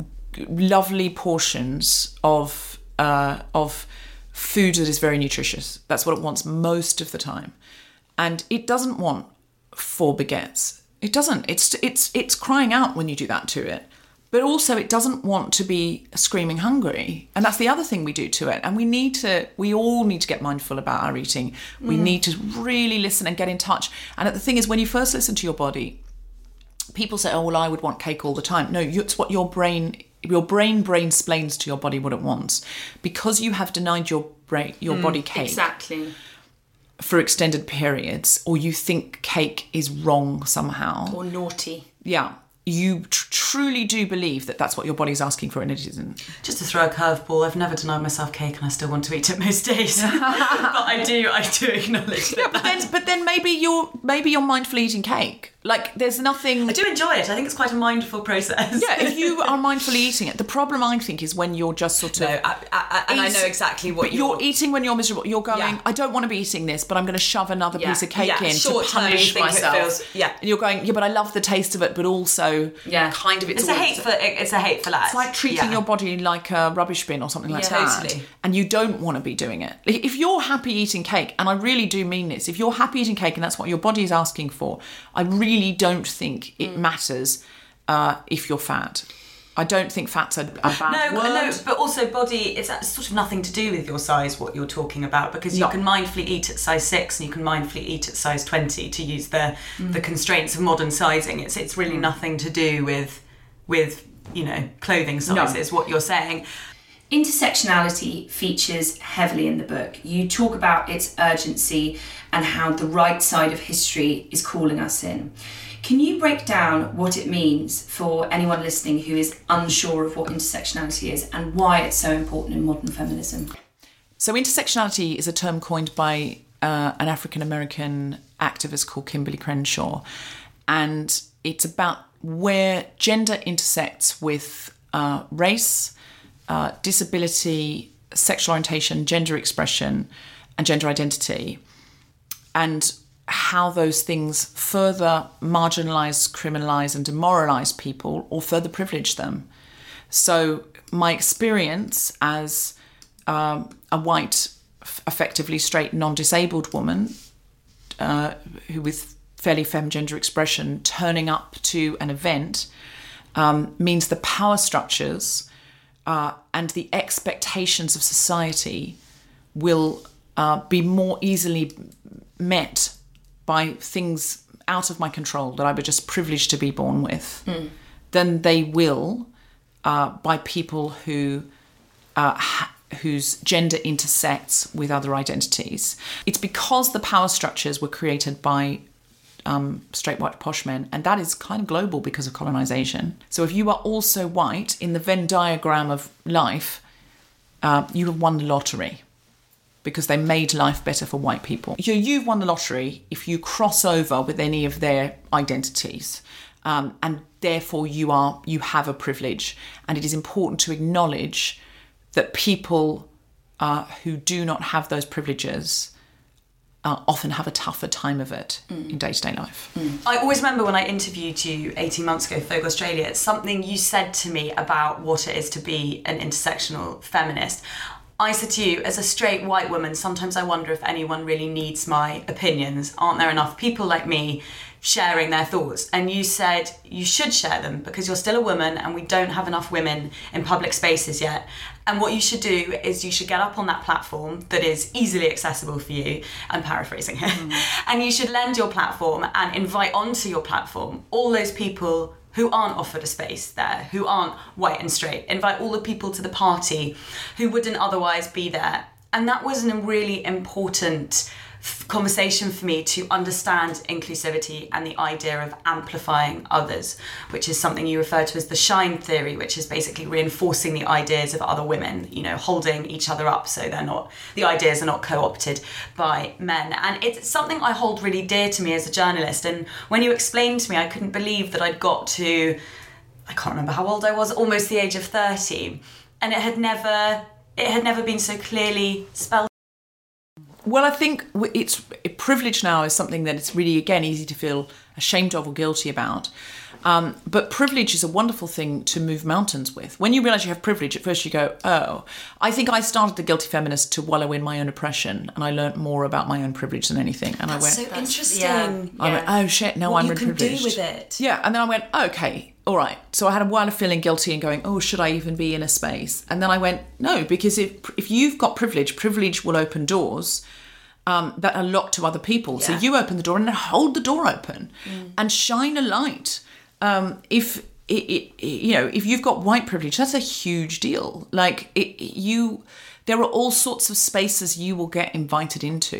lovely portions of Uh, of food that is very nutritious. That's what it wants most of the time, and it doesn't want four baguettes. It doesn't. It's it's it's crying out when you do that to it, but also it doesn't want to be screaming hungry. And that's the other thing we do to it. And we need to. We all need to get mindful about our eating. We mm. need to really listen and get in touch. And the thing is, when you first listen to your body, people say, "Oh, well, I would want cake all the time." No, it's what your brain. Your brain brain explains to your body what it wants, because you have denied your brain your mm, body cake exactly for extended periods, or you think cake is wrong somehow or naughty. Yeah, you tr- truly do believe that that's what your body's asking for, and it isn't. Just to throw a curveball, I've never denied myself cake, and I still want to eat it most days. But I do, I do acknowledge that. Yeah, but then, but then maybe you're maybe you're mindful eating cake. Like, there's nothing... I do enjoy it. I think it's quite a mindful process. Yeah, if you are mindfully eating it. The problem, I think, is when you're just sort of... No, I, I, and eat, I know exactly what but you're... you're eating when you're miserable. You're going, yeah. I don't want to be eating this, but I'm going to shove another yeah. piece of cake yeah. in Short to punish term, myself. Feels, yeah. And you're going, yeah, but I love the taste of it, but also yeah. kind of... It's, it's a hateful It's a hateful act. It's like treating yeah. your body like a rubbish bin or something like yeah, that. Totally. And you don't want to be doing it. If you're happy eating cake, and I really do mean this, if you're happy eating cake and that's what your body is asking for, I really don't think it mm. matters uh, if you're fat. I don't think fat's a, a bad no, word. No, but also body, it's sort of nothing to do with your size, what you're talking about, because you no. can mindfully eat at size six and you can mindfully eat at size twenty, to use the mm. the constraints of modern sizing. It's it's really mm. nothing to do with with you know clothing sizes. No. What you're saying. Intersectionality features heavily in the book. You talk about its urgency and how the right side of history is calling us in. Can you break down what it means for anyone listening who is unsure of what intersectionality is and why it's so important in modern feminism? So intersectionality is a term coined by uh, an African-American activist called Kimberly Crenshaw. And it's about where gender intersects with uh, race, uh, disability, sexual orientation, gender expression, and gender identity. And how those things further marginalise, criminalise and demoralise people, or further privilege them. So my experience as um, a white, effectively straight, non-disabled woman uh, who with fairly femme gender expression turning up to an event um, means the power structures uh, and the expectations of society will uh, be more easily met by things out of my control that I was just privileged to be born with, mm. than they will uh, by people who uh, ha- whose gender intersects with other identities. It's because the power structures were created by um, straight white posh men, and that is kind of global because of colonisation. So if you are also white in the Venn diagram of life, uh, you have won the lottery. because they made life better for white people. You, you've won the lottery if you cross over with any of their identities, um, and therefore you are you have a privilege. And it is important to acknowledge that people uh, who do not have those privileges Uh, often have a tougher time of it mm. in day-to-day life. Mm. I always remember when I interviewed you eighteen months ago, Vogue Australia, it's something you said to me about what it is to be an intersectional feminist. I said to you, as a straight white woman, sometimes I wonder if anyone really needs my opinions. Aren't there enough people like me sharing their thoughts? And you said you should share them because you're still a woman and we don't have enough women in public spaces yet. And what you should do is you should get up on that platform that is easily accessible for you. I'm paraphrasing here. Mm. And you should lend your platform and invite onto your platform all those people who aren't offered a space there, who aren't white and straight. Invite all the people to the party who wouldn't otherwise be there. And that was a really important conversation for me to understand inclusivity and the idea of amplifying others, which is something you refer to as the shine theory, which is basically reinforcing the ideas of other women, you know, holding each other up so they're not, the ideas are not co-opted by men. And it's something I hold really dear to me as a journalist. And when you explained to me, I couldn't believe that I'd got to, I can't remember how old I was, almost the age of thirty. And it had never, it had never been so clearly spelled. Well, I think it's privilege now is something that it's really, again, easy to feel ashamed of or guilty about. Um, but privilege is a wonderful thing to move mountains with. When you realise you have privilege, at first you go, oh. I think I started The Guilty Feminist to wallow in my own oppression, and I learnt more about my own privilege than anything. And That's I went, so interesting. Yeah. I went, oh shit, no, what I'm you can privileged. do with it. Yeah, and then I went, okay, all right. So I had a while of feeling guilty and going, oh, should I even be in a space? And then I went, no, because if if you've got privilege, privilege will open doors Um, that are locked to other people. Yeah. So you open the door and then hold the door open mm. and shine a light. Um, if it, it, it, you know, if you've got white privilege, that's a huge deal. Like it, you, there are all sorts of spaces you will get invited into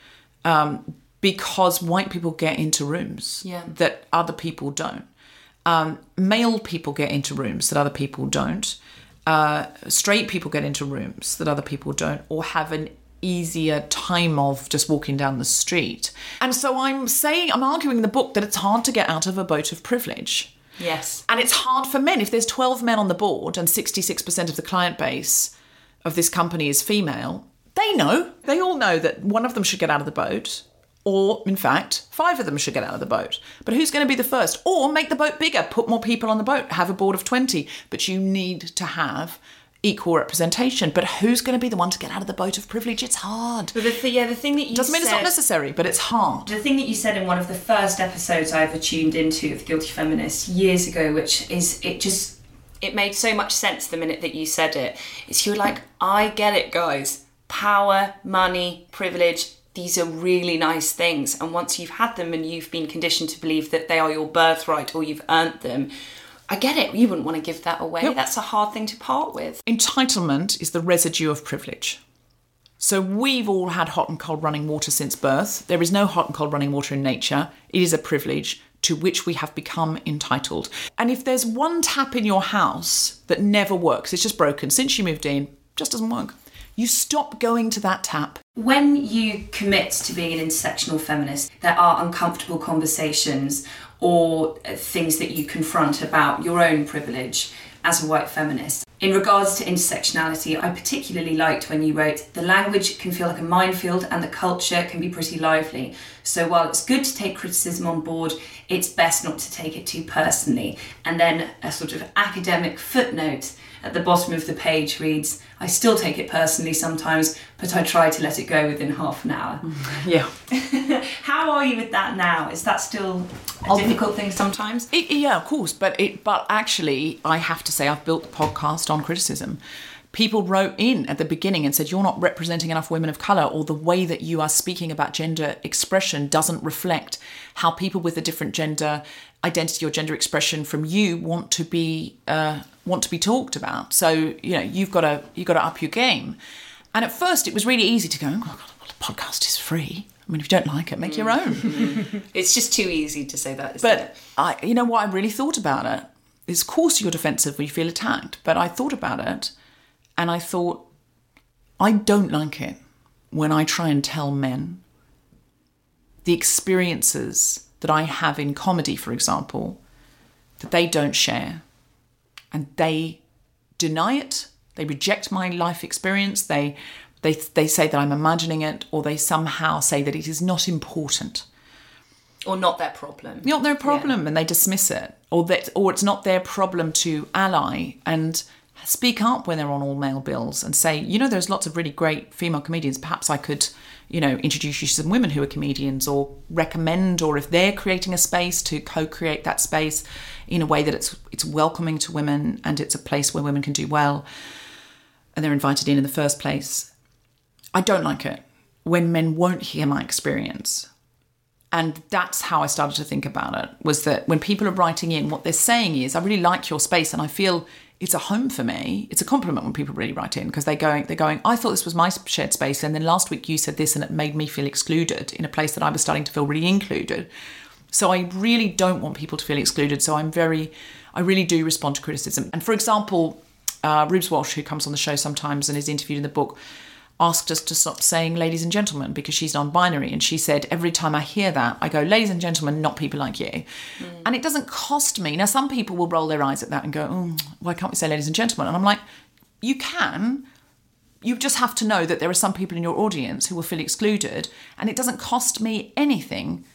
um, because white people get into rooms yeah. that other people don't. Um, male people get into rooms that other people don't. Uh, straight people get into rooms that other people don't, or have an easier time of just walking down the street. And so I'm saying, I'm arguing in the book that it's hard to get out of a boat of privilege. Yes. And it's hard for men. If there's twelve men on the board and sixty-six percent of the client base of this company is female, they know, they all know that one of them should get out of the boat, or in fact, five of them should get out of the boat. But who's going to be the first? Or make the boat bigger, put more people on the boat, have a board of twenty. But you need to have equal representation. But who's going to be the one to get out of the boat of privilege? It's hard. But the th- yeah, the thing that you doesn't mean said, it's not necessary, but it's hard. The thing that you said in one of the first episodes I ever tuned into of The Guilty Feminist years ago, which is it just it made so much sense the minute that you said it. Is you were like, I get it, guys. Power, money, privilege. These are really nice things, and once you've had them and you've been conditioned to believe that they are your birthright or you've earned them, I get it. You wouldn't want to give that away. Yep. That's a hard thing to part with. Entitlement is the residue of privilege. So we've all had hot and cold running water since birth. There is no hot and cold running water in nature. It is a privilege to which we have become entitled. And if there's one tap in your house that never works, it's just broken since you moved in, just doesn't work, you stop going to that tap. When you commit to being an intersectional feminist, there are uncomfortable conversations or things that you confront about your own privilege as a white feminist. In regards to intersectionality, I particularly liked when you wrote, the language can feel like a minefield and the culture can be pretty lively. So while it's good to take criticism on board, it's best not to take it too personally. And then a sort of academic footnote at the bottom of the page reads, I still take it personally sometimes, but I try to let it go within half an hour. Yeah. How are you with that now? Is that still a I'll, difficult thing sometimes? It, yeah, of course. But it, but actually, I have to say, I've built the podcast on criticism. People wrote in at the beginning and said, you're not representing enough women of colour, or the way that you are speaking about gender expression doesn't reflect how people with a different gender identity or gender expression from you want to be uh, want to be talked about. So, you know, you've got to you've got to up your game. And at first, it was really easy to go, oh, God, well, the podcast is free. I mean, if you don't like it, make mm. your own. It's just too easy to say that, isn't but it? I, you know what I really thought about it is, of course, you're defensive when you feel attacked. But I thought about it, and I thought, I don't like it when I try and tell men the experiences that I have in comedy, for example, that they don't share, and they deny it, they reject my life experience, they they they say that I'm imagining it, or they somehow say that it is not important. Or not their problem. Not their problem, Yeah. and they dismiss it. Or that, or it's not their problem to ally and speak up when they're on all male bills and say, you know, there's lots of really great female comedians. Perhaps I could, you know, introduce you to some women who are comedians, or recommend, or if they're creating a space, to co-create that space in a way that it's it's welcoming to women, and it's a place where women can do well, and they're invited in in the first place. I don't like it when men won't hear my experience. And that's how I started to think about it, was that when people are writing in, what they're saying is, I really like your space and I feel it's a home for me. It's a compliment when people really write in, because they're going, they're going, I thought this was my shared space, and then last week you said this and it made me feel excluded in a place that I was starting to feel really included. So I really don't want people to feel excluded. So I'm very, I really do respond to criticism. And for example, uh, Rubes Walsh, who comes on the show sometimes and is interviewed in the book, asked us to stop saying ladies and gentlemen because she's non-binary. And she said, every time I hear that, I go, ladies and gentlemen, not people like you. Mm. And it doesn't cost me. Now, some people will roll their eyes at that and go, oh, why can't we say ladies and gentlemen? And I'm like, you can. You just have to know that there are some people in your audience who will feel excluded. And it doesn't cost me anything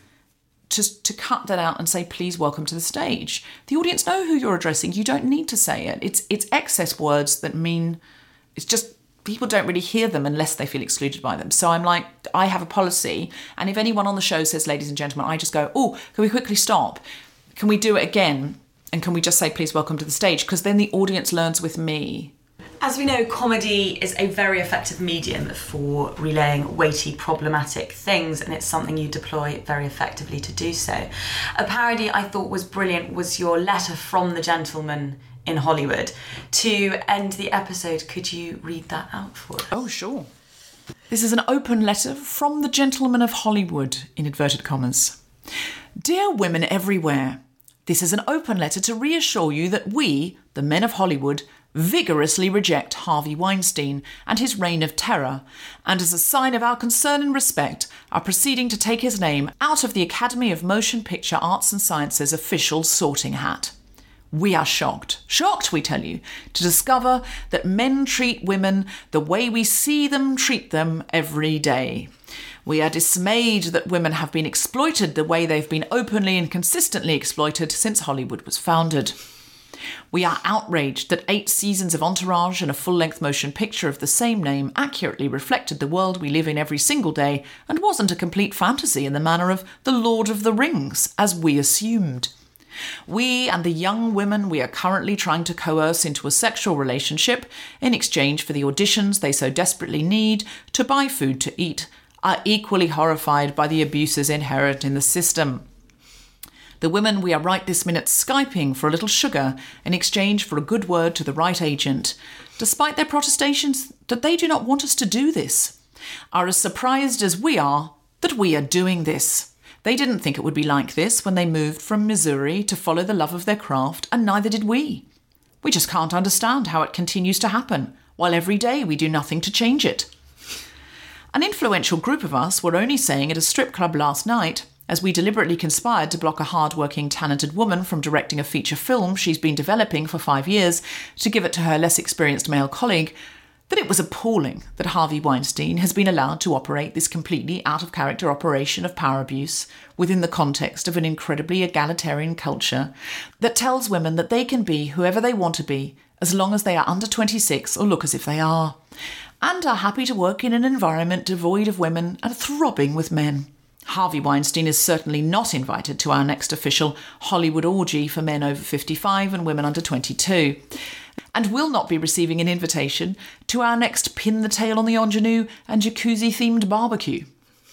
to, to cut that out and say, please welcome to the stage. The audience know who you're addressing. You don't need to say it. It's, it's excess words that mean, it's just, people don't really hear them unless they feel excluded by them. So I'm like, I have a policy, and if anyone on the show says ladies and gentlemen, I just go, oh, can we quickly stop? Can we do it again? And can we just say, please welcome to the stage? Because then the audience learns with me. As we know, comedy is a very effective medium for relaying weighty, problematic things, and it's something you deploy very effectively to do so. A parody I thought was brilliant was your letter from the gentleman in Hollywood. To end the episode, could you read that out for us? Oh, sure. This is an open letter from the gentleman of Hollywood, in inverted commas. Dear women everywhere, this is an open letter to reassure you that we, the men of Hollywood, vigorously reject Harvey Weinstein and his reign of terror, and as a sign of our concern and respect, are proceeding to take his name out of the Academy of Motion Picture Arts and Sciences official sorting hat. We are shocked, shocked, we tell you, to discover that men treat women the way we see them treat them every day. We are dismayed that women have been exploited the way they've been openly and consistently exploited since Hollywood was founded. We are outraged that eight seasons of Entourage and a full-length motion picture of the same name accurately reflected the world we live in every single day and wasn't a complete fantasy in the manner of The Lord of the Rings, as we assumed. We and the young women we are currently trying to coerce into a sexual relationship in exchange for the auditions they so desperately need to buy food to eat are equally horrified by the abuses inherent in the system. The women we are right this minute Skyping for a little sugar in exchange for a good word to the right agent, despite their protestations that they do not want us to do this, are as surprised as we are that we are doing this. They didn't think it would be like this when they moved from Missouri to follow the love of their craft, and neither did we. We just can't understand how it continues to happen, while every day we do nothing to change it. An influential group of us were only saying at a strip club last night, as we deliberately conspired to block a hard-working, talented woman from directing a feature film she's been developing for five years to give it to her less experienced male colleague, that it was appalling that Harvey Weinstein has been allowed to operate this completely out-of-character operation of power abuse within the context of an incredibly egalitarian culture that tells women that they can be whoever they want to be as long as they are under twenty-six or look as if they are, and are happy to work in an environment devoid of women and throbbing with men. Harvey Weinstein is certainly not invited to our next official Hollywood orgy for men over fifty-five and women under twenty-two, and will not be receiving an invitation to our next pin the tail on the ingenue and jacuzzi-themed barbecue.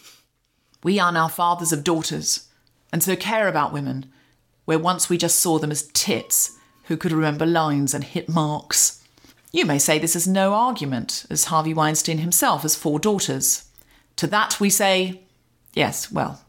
We are now fathers of daughters, and so care about women, where once we just saw them as tits who could remember lines and hit marks. You may say this is no argument, as Harvey Weinstein himself has four daughters. To that we say, yes, well.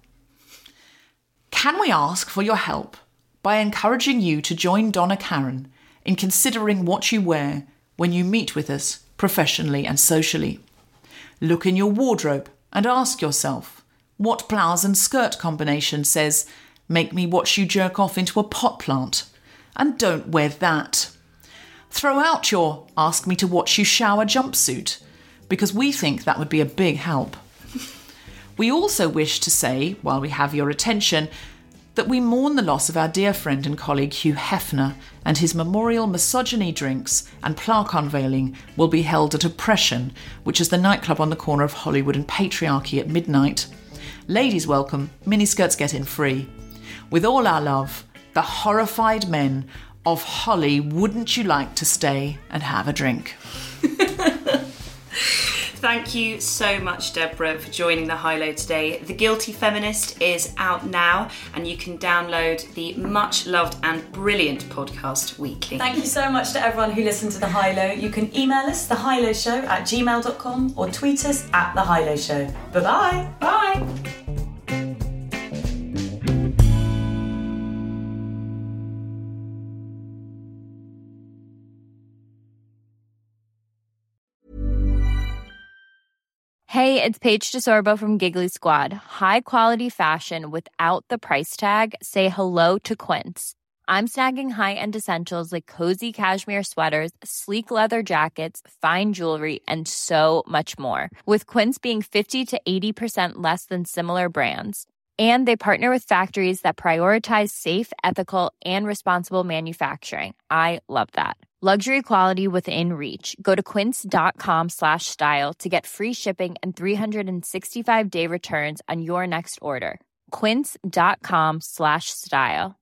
Can we ask for your help by encouraging you to join Donna Karan in considering what you wear when you meet with us professionally and socially? Look in your wardrobe and ask yourself, what blouse and skirt combination says, make me watch you jerk off into a pot plant? And don't wear that. Throw out your ask me to watch you shower jumpsuit, because we think that would be a big help. We also wish to say, while we have your attention, that we mourn the loss of our dear friend and colleague Hugh Hefner, and his memorial misogyny drinks and plaque unveiling will be held at Oppression, which is the nightclub on the corner of Hollywood and Patriarchy at midnight. Ladies welcome, miniskirts get in free. With all our love, the horrified men of Holly, wouldn't you like to stay and have a drink? Thank you so much, Deborah, for joining the High Low today. The Guilty Feminist is out now, and you can download the much-loved and brilliant podcast weekly. Thank you so much to everyone who listened to The High Low. You can email us, the high low show at gmail dot com, or tweet us at The High Low Show. Bye-bye. Bye. Hey, it's Paige DeSorbo from Giggly Squad. High quality fashion without the price tag. Say hello to Quince. I'm snagging high-end essentials like cozy cashmere sweaters, sleek leather jackets, fine jewelry, and so much more. With Quince being fifty to eighty percent less than similar brands. And they partner with factories that prioritize safe, ethical, and responsible manufacturing. I love that. Luxury quality within reach. Go to quince.com slash style to get free shipping and three sixty-five day returns on your next order. Quince.com slash style.